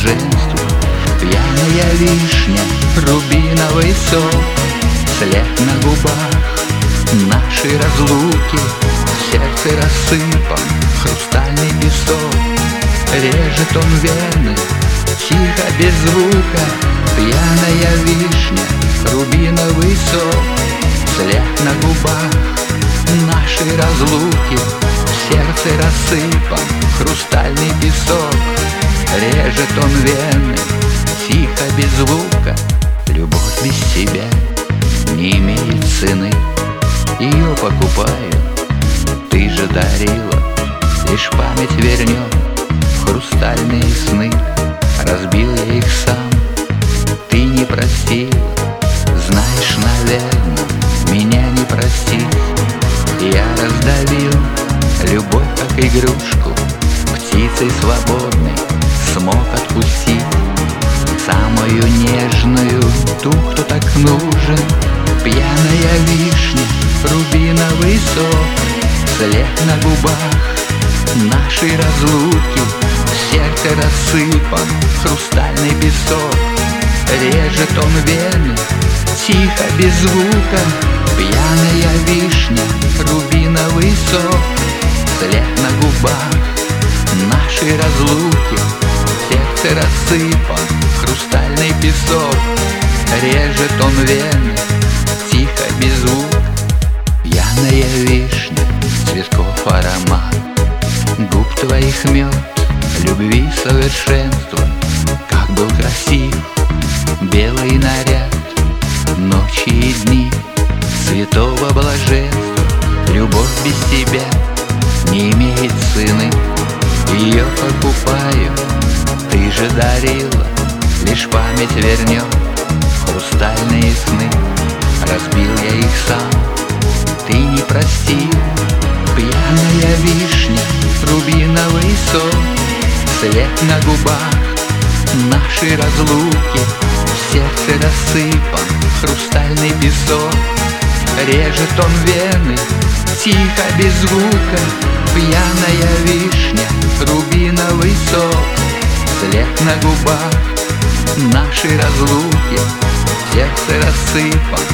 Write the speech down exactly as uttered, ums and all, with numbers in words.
блаженству. Пьяная вишня, рубиновый сок, след на губах нашей разлуки. В сердце рассыпан хрустальный песок, режет он вены, тихо, без звука. Пьяная вишня, рубиновый сок, след на губах нашей разлуки. В сердце рассыпан хрустальный песок, режет он вены, тихо, без звука. Любовь без тебя не имеет цены, ее покупаю, ты же дарила. Лишь память вернет хрустальные сны, разбил я их сам, ты не простила. Знаешь, наверное, меня не простить. Я раздавил любовь как игрушку, птицей свободной смог отпустить. Самую нежную, ту, кто так нужен. Пьяная вишня, рубиновый сок, след на губах нашей разлуки. В сердце рассыпан хрустальный песок, режет он вены, тихо, без звука. Пьяная вишня, рубиновый сок, след на губах нашей разлуки. В сердце рассыпан хрустальный песок, режет он вены, тихо, без звука. Пьяная вишня, цветков аромат, губ твоих мед, любви совершенство. Как был красив белый наряд, ночи и дни святого блаженства. Любовь без тебя не имеет цены, ее покупаю, ты же дарила. Лишь память вернет хрустальные сны, разбил я их сам, ты не простил. Пьяная вишня, рубиновый сок, след на губах нашей разлуки. В сердце рассыпан хрустальный песок, режет он вены, тихо, без звука. Пьяная вишня, рубиновый сок, след на губах нашей разлуки. В сердце рассыпан